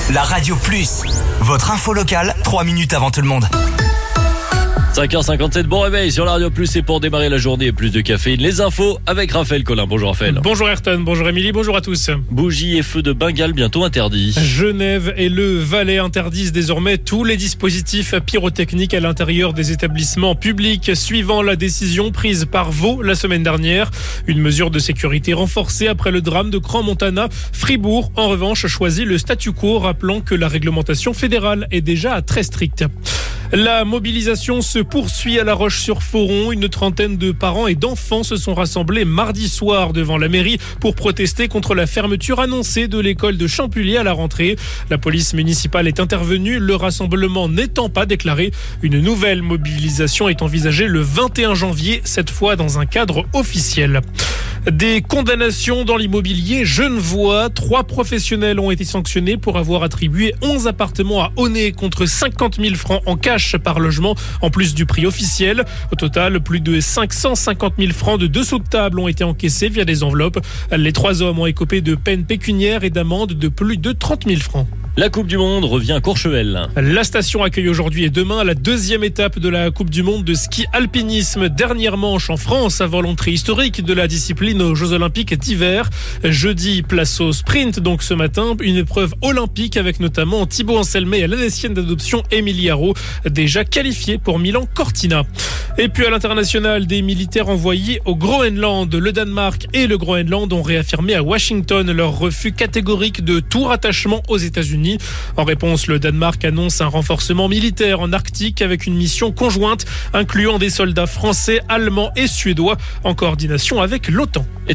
La Radio Plus, votre info locale, 3 minutes avant tout le monde. 5h57, bon réveil sur la Radio Plus et pour démarrer la journée et plus de caféine, les infos avec Raphaël Collin. Bonjour Raphaël. Bonjour Ayrton, bonjour Émilie, bonjour à tous. Bougies et feux de Bengale bientôt interdits. Genève et le Valais interdisent désormais tous les dispositifs pyrotechniques à l'intérieur des établissements publics, suivant la décision prise par Vaud la semaine dernière. Une mesure de sécurité renforcée après le drame de Crans-Montana. Fribourg, en revanche, choisit le statu quo, rappelant que la réglementation fédérale est déjà très stricte. La mobilisation se poursuit à La Roche-sur-Foron. Une trentaine de parents et d'enfants se sont rassemblés mardi soir devant la mairie pour protester contre la fermeture annoncée de l'école de Champullier à la rentrée. La police municipale est intervenue, le rassemblement n'étant pas déclaré. Une nouvelle mobilisation est envisagée le 21 janvier, cette fois dans un cadre officiel. Des condamnations dans l'immobilier genevois. 3 professionnels ont été sanctionnés pour avoir attribué 11 appartements à Aunay contre 50 000 francs en cash par logement, en plus du prix officiel. Au total, plus de 550 000 francs de dessous de table ont été encaissés via des enveloppes. Les 3 hommes ont écopé de peines pécuniaires et d'amendes de plus de 30 000 francs. La Coupe du Monde revient à Courchevel. La station accueille aujourd'hui et demain la deuxième étape de la Coupe du Monde de ski alpinisme. Dernière manche en France avant l'entrée historique de la discipline aux Jeux Olympiques d'hiver. Jeudi, place au sprint donc ce matin. Une épreuve olympique avec notamment Thibaut Anselmet et l'Alsacienne d'adoption Émilie Haro, déjà qualifiée pour Milan-Cortina. Et puis à l'international, des militaires envoyés au Groenland. Le Danemark et le Groenland ont réaffirmé à Washington leur refus catégorique de tout rattachement aux États-Unis. En réponse, le Danemark annonce un renforcement militaire en Arctique avec une mission conjointe incluant des soldats français, allemands et suédois en coordination avec l'OTAN.